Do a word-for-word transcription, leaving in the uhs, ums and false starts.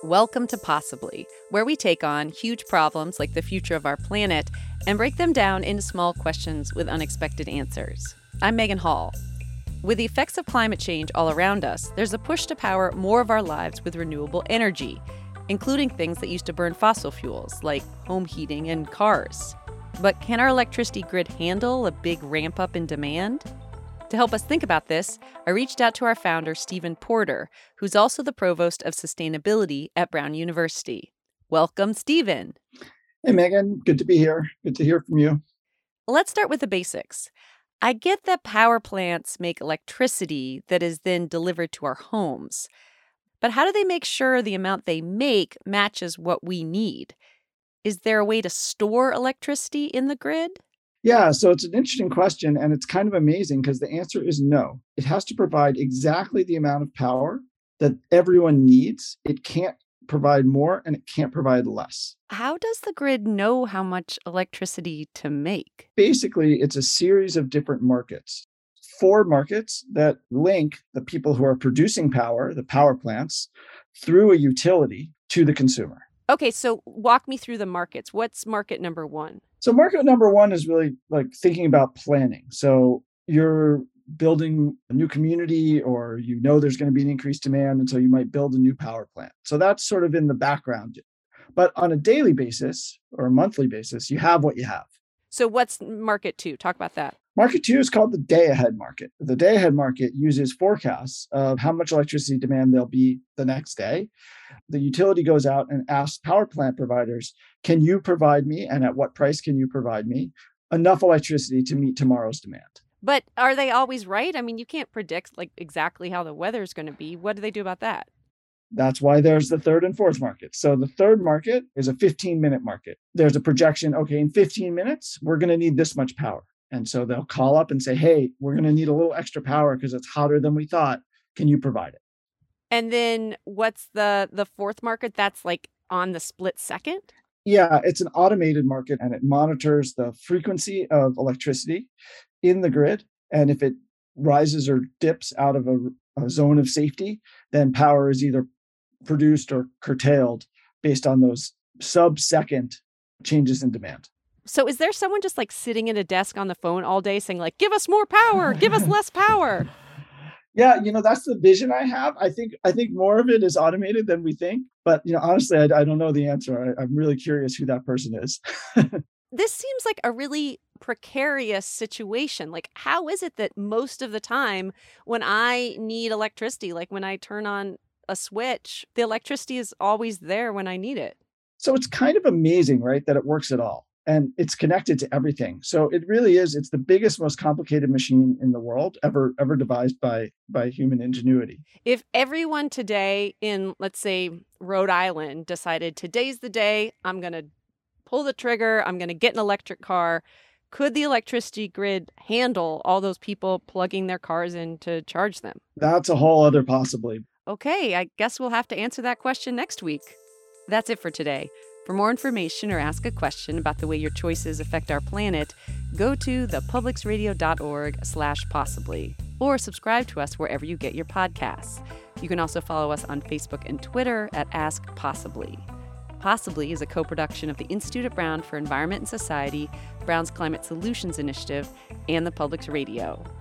Welcome to Possibly, where we take on huge problems like the future of our planet and break them down into small questions with unexpected answers. I'm Megan Hall. With the effects of climate change all around us, there's a push to power more of our lives with renewable energy, including things that used to burn fossil fuels, like home heating and cars. But can our electricity grid handle a big ramp up in demand? To help us think about this, I reached out to our founder, Stephen Porter, who's also the provost of sustainability at Brown University. Welcome, Stephen. Hey, Megan. Good to be here. Good to hear from you. Let's start with the basics. I get that power plants make electricity that is then delivered to our homes. But how do they make sure the amount they make matches what we need? Is there a way to store electricity in the grid? Yeah, so it's an interesting question, and it's kind of amazing because the answer is no. It has to provide exactly the amount of power that everyone needs. It can't provide more, and it can't provide less. How does the grid know how much electricity to make? Basically, it's a series of different markets. Four markets that link the people who are producing power, the power plants, through a utility to the consumer. Okay, so walk me through the markets. What's market number one? So market number one is really like thinking about planning. So you're building a new community, or you know there's going to be an increased demand, and so you might build a new power plant. So that's sort of in the background. But on a daily basis or a monthly basis, you have what you have. So what's market two? Talk about that. Market two is called the day-ahead market. The day-ahead market uses forecasts of how much electricity demand there'll be the next day. The utility goes out and asks power plant providers, can you provide me, and at what price can you provide me, enough electricity to meet tomorrow's demand? But are they always right? I mean, you can't predict like exactly how the weather's going to be. What do they do about that? That's why there's the third and fourth market. So the third market is a fifteen-minute market. There's a projection, okay, in fifteen minutes, we're going to need this much power. And so they'll call up and say, hey, we're going to need a little extra power because it's hotter than we thought. Can you provide it? And then what's the the fourth market? That's like on the split second? Yeah, it's an automated market, and it monitors the frequency of electricity in the grid. And if it rises or dips out of a, a zone of safety, then power is either produced or curtailed based on those sub-second changes in demand. So is there someone just like sitting at a desk on the phone all day saying like, give us more power, give us less power? Yeah, you know, that's the vision I have. I think I think more of it is automated than we think. But, you know, honestly, I, I don't know the answer. I, I'm really curious who that person is. This seems like a really precarious situation. Like, how is it that most of the time when I need electricity, like when I turn on a switch, the electricity is always there when I need it? So it's kind of amazing, right, that it works at all. And it's connected to everything. So it really is, it's the biggest, most complicated machine in the world ever ever devised by by human ingenuity. If everyone today in, let's say, Rhode Island decided today's the day, I'm going to pull the trigger, I'm going to get an electric car, could the electricity grid handle all those people plugging their cars in to charge them? That's a whole other possibly. Okay, I guess we'll have to answer that question next week. That's it for today. For more information or ask a question about the way your choices affect our planet, go to thepublicsradio.org slash possibly, or subscribe to us wherever you get your podcasts. You can also follow us on Facebook and Twitter at Ask Possibly. Possibly is a co-production of the Institute at Brown for Environment and Society, Brown's Climate Solutions Initiative, and the Public's Radio.